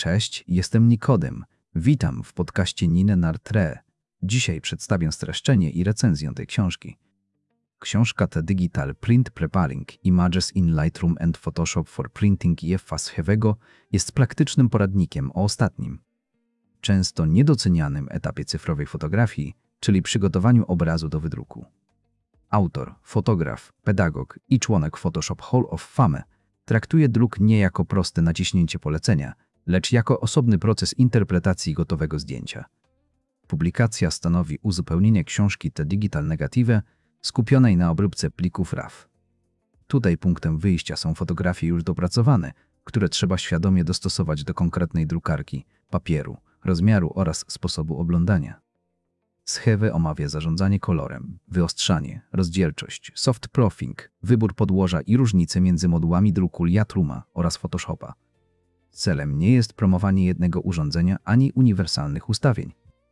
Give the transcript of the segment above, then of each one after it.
Cześć, jestem Nikodem. Witam w podcaście Nine Nartre. Dzisiaj przedstawię streszczenie i recenzję tej książki. Książka The Digital Print Preparing Images in Lightroom and Photoshop for Printing Jeffa Schewego jest praktycznym poradnikiem o ostatnim, często niedocenianym etapie cyfrowej fotografii, czyli przygotowaniu obrazu do wydruku. Autor, fotograf, pedagog i członek Photoshop Hall of Fame traktuje druk nie jako proste naciśnięcie polecenia, lecz jako osobny proces interpretacji gotowego zdjęcia. Publikacja stanowi uzupełnienie książki The Digital Negative skupionej na obróbce plików RAW. Tutaj punktem wyjścia są fotografie już dopracowane, które trzeba świadomie dostosować do konkretnej drukarki, papieru, rozmiaru oraz sposobu oglądania. Schewe omawia zarządzanie kolorem, wyostrzanie, rozdzielczość, soft proofing, wybór podłoża i różnice między modułami druku Lightrooma oraz Photoshopa. Celem nie jest promowanie jednego urządzenia ani uniwersalnych ustawień.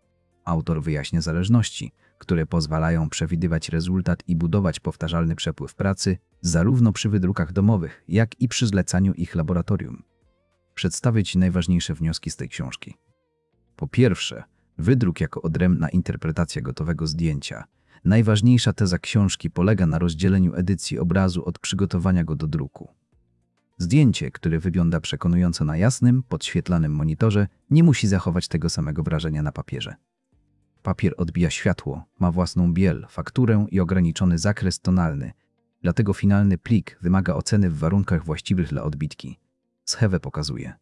Autor wyjaśnia zależności, które pozwalają przewidywać rezultat i budować powtarzalny przepływ pracy, zarówno przy wydrukach domowych, jak i przy zlecaniu ich laboratorium. Przedstawię Ci najważniejsze wnioski z tej książki. Po pierwsze, wydruk jako odrębna interpretacja gotowego zdjęcia. Najważniejsza teza książki polega na rozdzieleniu edycji obrazu od przygotowania go do druku. Zdjęcie, które wygląda przekonująco na jasnym, podświetlanym monitorze, nie musi zachować tego samego wrażenia na papierze. Papier odbija światło, ma własną biel, fakturę i ograniczony zakres tonalny, dlatego finalny plik wymaga oceny w warunkach właściwych dla odbitki. Schewe pokazuje,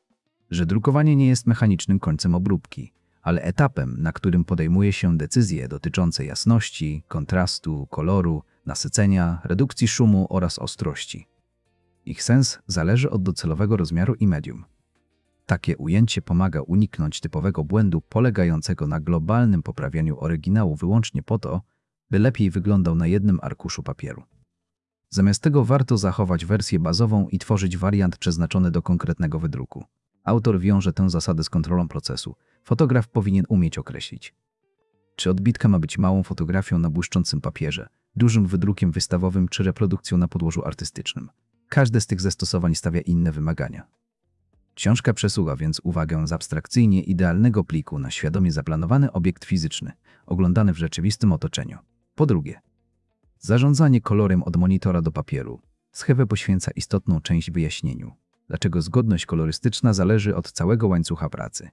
że drukowanie nie jest mechanicznym końcem obróbki, ale etapem, na którym podejmuje się decyzje dotyczące jasności, kontrastu, koloru, nasycenia, redukcji szumu oraz ostrości. Ich sens zależy od docelowego rozmiaru i medium. Takie ujęcie pomaga uniknąć typowego błędu polegającego na globalnym poprawianiu oryginału wyłącznie po to, by lepiej wyglądał na jednym arkuszu papieru. Zamiast tego warto zachować wersję bazową i tworzyć wariant przeznaczony do konkretnego wydruku. Autor wiąże tę zasadę z kontrolą procesu. Fotograf powinien umieć określić, czy odbitka ma być małą fotografią na błyszczącym papierze, dużym wydrukiem wystawowym czy reprodukcją na podłożu artystycznym. Każde z tych zastosowań stawia inne wymagania. Książka przesuwa więc uwagę z abstrakcyjnie idealnego pliku na świadomie zaplanowany obiekt fizyczny, oglądany w rzeczywistym otoczeniu. Po drugie, zarządzanie kolorem od monitora do papieru. Schewe poświęca istotną część wyjaśnieniu, dlaczego zgodność kolorystyczna zależy od całego łańcucha pracy,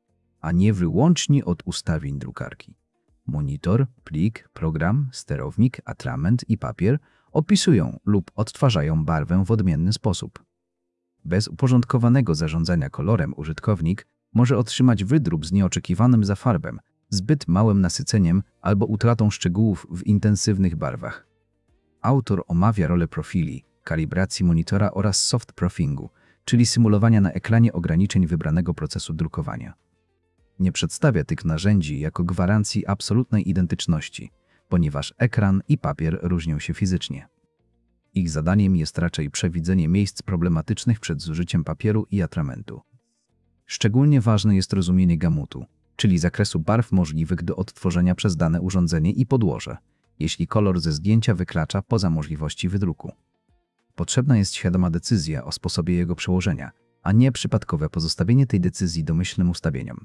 a nie wyłącznie od ustawień drukarki. Monitor, plik, program, sterownik, atrament i papier opisują lub odtwarzają barwę w odmienny sposób. Bez uporządkowanego zarządzania kolorem użytkownik może otrzymać wydruk z nieoczekiwanym zafarbem, zbyt małym nasyceniem albo utratą szczegółów w intensywnych barwach. Autor omawia rolę profili, kalibracji monitora oraz soft prooffingu, czyli symulowania na ekranie ograniczeń wybranego procesu drukowania. Nie przedstawia tych narzędzi jako gwarancji absolutnej identyczności, ponieważ ekran i papier różnią się fizycznie. Ich zadaniem jest raczej przewidzenie miejsc problematycznych przed zużyciem papieru i atramentu. Szczególnie ważne jest rozumienie gamutu, czyli zakresu barw możliwych do odtworzenia przez dane urządzenie i podłoże, jeśli kolor ze zdjęcia wykracza poza możliwości wydruku. Potrzebna jest świadoma decyzja o sposobie jego przełożenia, a nie przypadkowe pozostawienie tej decyzji domyślnym ustawieniom.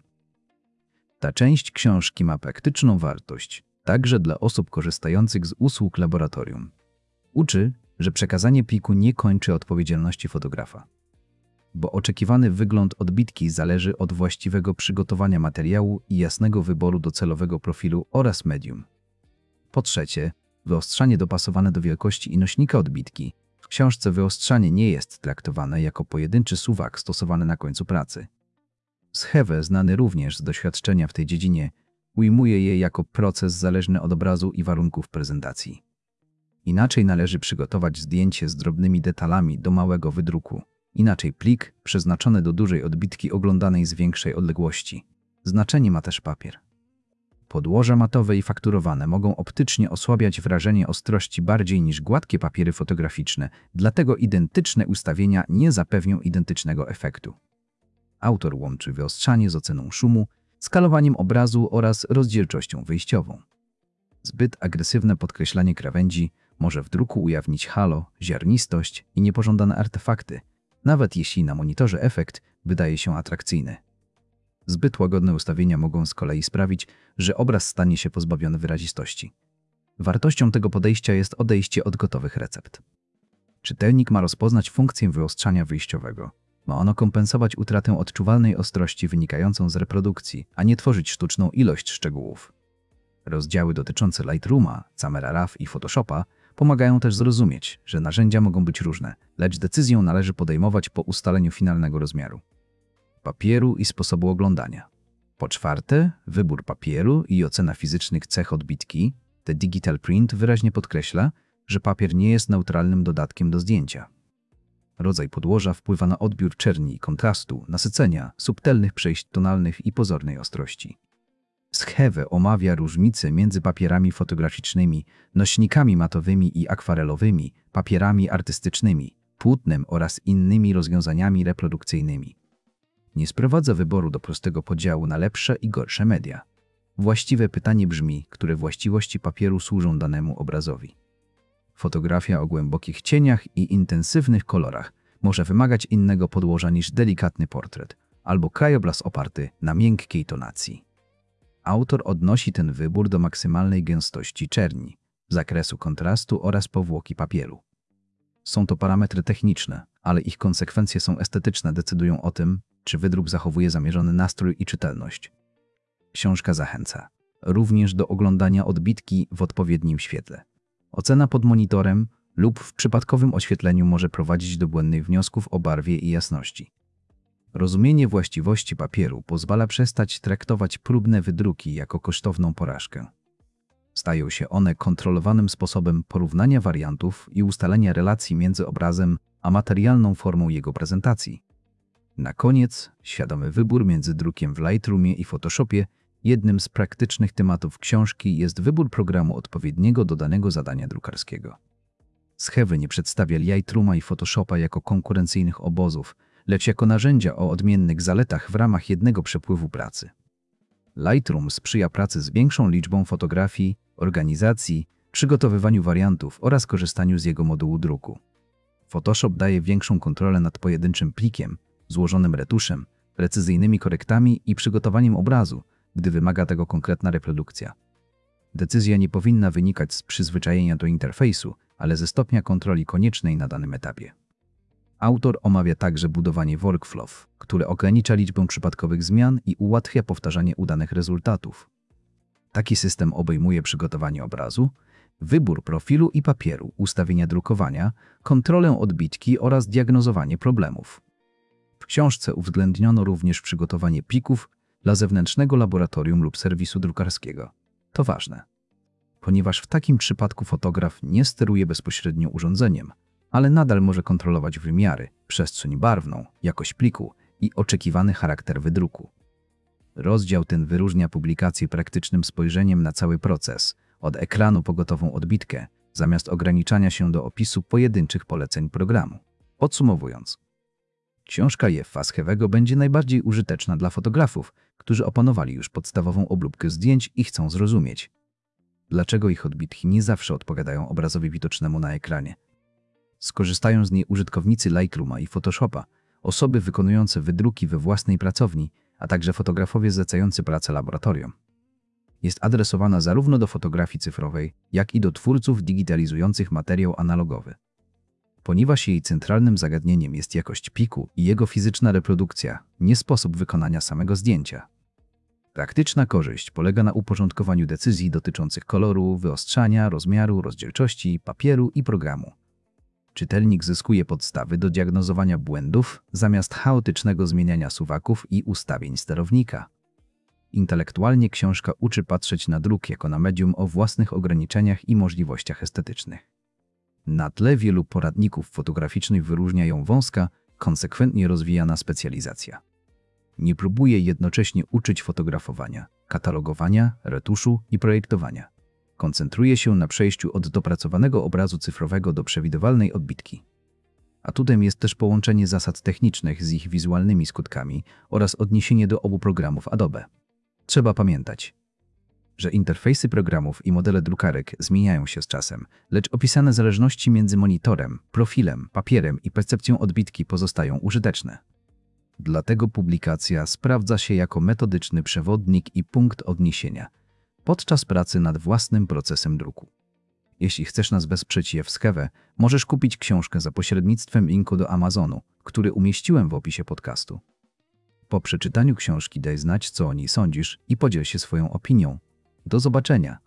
Ta część książki ma praktyczną wartość, także dla osób korzystających z usług laboratorium. Uczy, że przekazanie pliku nie kończy odpowiedzialności fotografa, bo oczekiwany wygląd odbitki zależy od właściwego przygotowania materiału i jasnego wyboru docelowego profilu oraz medium. Po trzecie, wyostrzanie dopasowane do wielkości i nośnika odbitki. W książce wyostrzanie nie jest traktowane jako pojedynczy suwak stosowany na końcu pracy. Schewe, znany również z doświadczenia w tej dziedzinie, ujmuje je jako proces zależny od obrazu i warunków prezentacji. Inaczej należy przygotować zdjęcie z drobnymi detalami do małego wydruku, inaczej plik przeznaczony do dużej odbitki oglądanej z większej odległości. Znaczenie ma też papier. Podłoża matowe i fakturowane mogą optycznie osłabiać wrażenie ostrości bardziej niż gładkie papiery fotograficzne, dlatego identyczne ustawienia nie zapewnią identycznego efektu. Autor łączy wyostrzanie z oceną szumu, skalowaniem obrazu oraz rozdzielczością wyjściową. Zbyt agresywne podkreślanie krawędzi może w druku ujawnić halo, ziarnistość i niepożądane artefakty, nawet jeśli na monitorze efekt wydaje się atrakcyjny. Zbyt łagodne ustawienia mogą z kolei sprawić, że obraz stanie się pozbawiony wyrazistości. Wartością tego podejścia jest odejście od gotowych recept. Czytelnik ma rozpoznać funkcję wyostrzania wyjściowego. Ma ono kompensować utratę odczuwalnej ostrości wynikającą z reprodukcji, a nie tworzyć sztuczną ilość szczegółów. Rozdziały dotyczące Lightrooma, Camera Raw i Photoshopa pomagają też zrozumieć, że narzędzia mogą być różne, lecz decyzję należy podejmować po ustaleniu finalnego rozmiaru, papieru i sposobu oglądania. Po czwarte, wybór papieru i ocena fizycznych cech odbitki. The Digital Print wyraźnie podkreśla, że papier nie jest neutralnym dodatkiem do zdjęcia. Rodzaj podłoża wpływa na odbiór czerni i kontrastu, nasycenia, subtelnych przejść tonalnych i pozornej ostrości. Schewę omawia różnice między papierami fotograficznymi, nośnikami matowymi i akwarelowymi, papierami artystycznymi, płótnem oraz innymi rozwiązaniami reprodukcyjnymi. Nie sprowadza wyboru do prostego podziału na lepsze i gorsze media. Właściwe pytanie brzmi, które właściwości papieru służą danemu obrazowi. Fotografia o głębokich cieniach i intensywnych kolorach może wymagać innego podłoża niż delikatny portret albo krajobraz oparty na miękkiej tonacji. Autor odnosi ten wybór do maksymalnej gęstości czerni, zakresu kontrastu oraz powłoki papieru. Są to parametry techniczne, ale ich konsekwencje są estetyczne, decydują o tym, czy wydruk zachowuje zamierzony nastrój i czytelność. Książka zachęca również do oglądania odbitki w odpowiednim świetle. Ocena pod monitorem lub w przypadkowym oświetleniu może prowadzić do błędnych wniosków o barwie i jasności. Rozumienie właściwości papieru pozwala przestać traktować próbne wydruki jako kosztowną porażkę. Stają się one kontrolowanym sposobem porównania wariantów i ustalenia relacji między obrazem a materialną formą jego prezentacji. Na koniec, świadomy wybór między drukiem w Lightroomie i Photoshopie. Jednym z praktycznych tematów książki jest wybór programu odpowiedniego do danego zadania drukarskiego. Schewy nie przedstawia Lightrooma i Photoshopa jako konkurencyjnych obozów, lecz jako narzędzia o odmiennych zaletach w ramach jednego przepływu pracy. Lightroom sprzyja pracy z większą liczbą fotografii, organizacji, przygotowywaniu wariantów oraz korzystaniu z jego modułu druku. Photoshop daje większą kontrolę nad pojedynczym plikiem, złożonym retuszem, precyzyjnymi korektami i przygotowaniem obrazu, gdy wymaga tego konkretna reprodukcja. Decyzja nie powinna wynikać z przyzwyczajenia do interfejsu, ale ze stopnia kontroli koniecznej na danym etapie. Autor omawia także budowanie workflow, które ogranicza liczbę przypadkowych zmian i ułatwia powtarzanie udanych rezultatów. Taki system obejmuje przygotowanie obrazu, wybór profilu i papieru, ustawienia drukowania, kontrolę odbitki oraz diagnozowanie problemów. W książce uwzględniono również przygotowanie plików dla zewnętrznego laboratorium lub serwisu drukarskiego. To ważne, ponieważ w takim przypadku fotograf nie steruje bezpośrednio urządzeniem, ale nadal może kontrolować wymiary, przestrzeń barwną, jakość pliku i oczekiwany charakter wydruku. Rozdział ten wyróżnia publikację praktycznym spojrzeniem na cały proces, od ekranu po gotową odbitkę, zamiast ograniczania się do opisu pojedynczych poleceń programu. Podsumowując, książka Jeffa Schewego będzie najbardziej użyteczna dla fotografów, którzy opanowali już podstawową obróbkę zdjęć i chcą zrozumieć, dlaczego ich odbitki nie zawsze odpowiadają obrazowi widocznemu na ekranie. Skorzystają z niej użytkownicy Lightrooma i Photoshopa, osoby wykonujące wydruki we własnej pracowni, a także fotografowie zlecający pracę laboratorium. Jest adresowana zarówno do fotografii cyfrowej, jak i do twórców digitalizujących materiał analogowy. Ponieważ jej centralnym zagadnieniem jest jakość pliku i jego fizyczna reprodukcja, nie sposób wykonania samego zdjęcia. Praktyczna korzyść polega na uporządkowaniu decyzji dotyczących koloru, wyostrzania, rozmiaru, rozdzielczości, papieru i programu. Czytelnik zyskuje podstawy do diagnozowania błędów zamiast chaotycznego zmieniania suwaków i ustawień sterownika. Intelektualnie książka uczy patrzeć na druk jako na medium o własnych ograniczeniach i możliwościach estetycznych. Na tle wielu poradników fotograficznych wyróżnia ją wąska, konsekwentnie rozwijana specjalizacja. Nie próbuje jednocześnie uczyć fotografowania, katalogowania, retuszu i projektowania. Koncentruje się na przejściu od dopracowanego obrazu cyfrowego do przewidywalnej odbitki. Atutem jest też połączenie zasad technicznych z ich wizualnymi skutkami oraz odniesienie do obu programów Adobe. Trzeba pamiętać, że interfejsy programów i modele drukarek zmieniają się z czasem, lecz opisane zależności między monitorem, profilem, papierem i percepcją odbitki pozostają użyteczne. Dlatego publikacja sprawdza się jako metodyczny przewodnik i punkt odniesienia podczas pracy nad własnym procesem druku. Jeśli chcesz nas wesprzeć w Skewe, możesz kupić książkę za pośrednictwem linku do Amazonu, który umieściłem w opisie podcastu. Po przeczytaniu książki daj znać, co o niej sądzisz i podziel się swoją opinią. Do zobaczenia!